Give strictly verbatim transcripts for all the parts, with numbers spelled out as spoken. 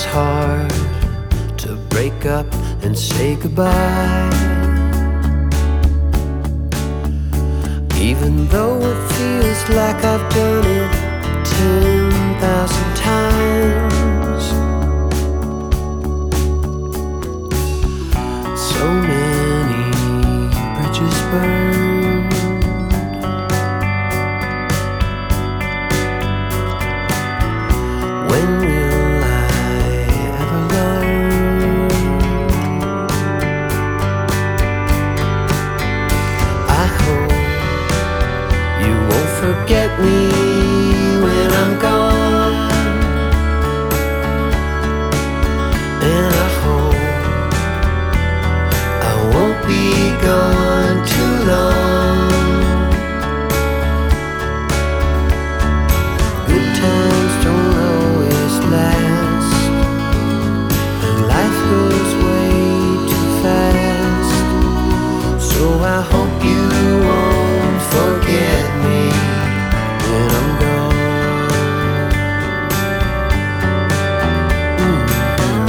it's hard to break up and say goodbye, even though it feels like I've done it ten thousand times. So many bridges burned. When will I ever learn? I hope you won't forget me when I'm gone, and I hope I won't be gone too long. Good times don't always last, and life goes way too fast. So I hope you won't forget me when I'm gone. Mm-hmm.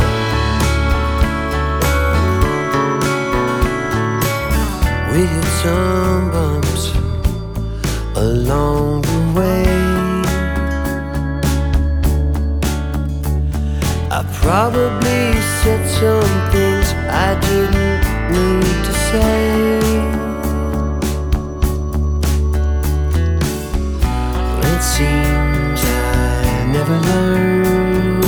We hit some bumps along the way. I probably said some things I didn't need to say. It seems I never learned.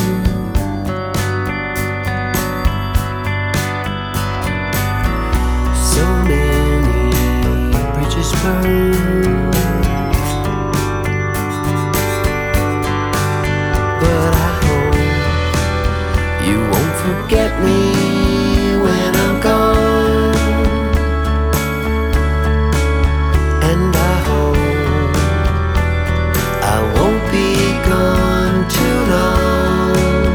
So many bridges burned, but I hope you won't forget me when I'm gone, and I hope I won't be gone too long.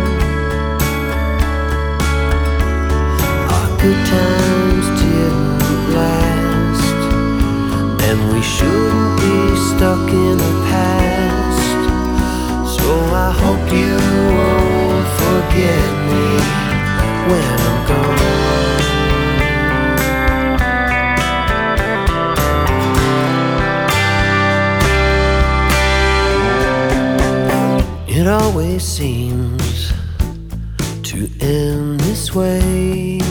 Our good times didn't last, and we shouldn't be stuck in the past. So I hope you won't forget me when I'm gone. It always seems to end this way.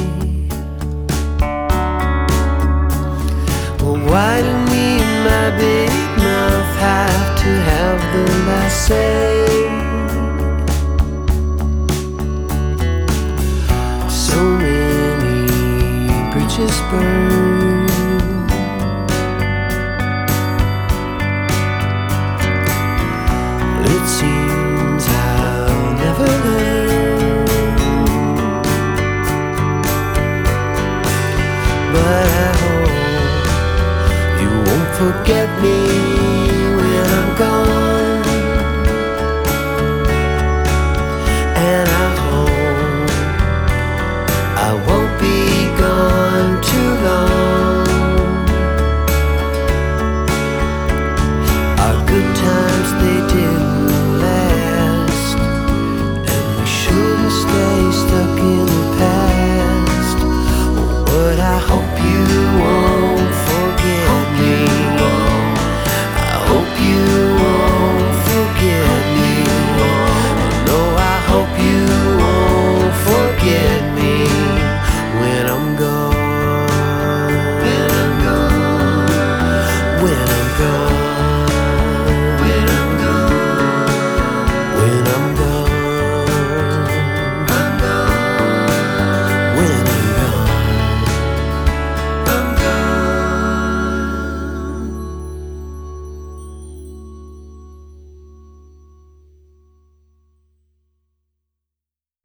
Well, why do me and my big mouth have to have the last say? So many bridges burned.